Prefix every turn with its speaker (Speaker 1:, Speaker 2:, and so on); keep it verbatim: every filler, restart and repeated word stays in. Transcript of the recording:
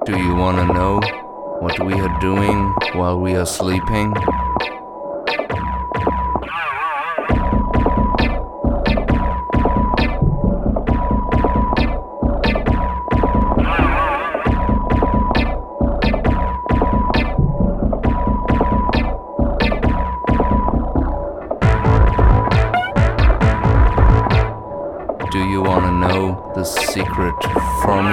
Speaker 1: Do you want to know what we are doing while we are sleeping? Do you want to know the secret formula?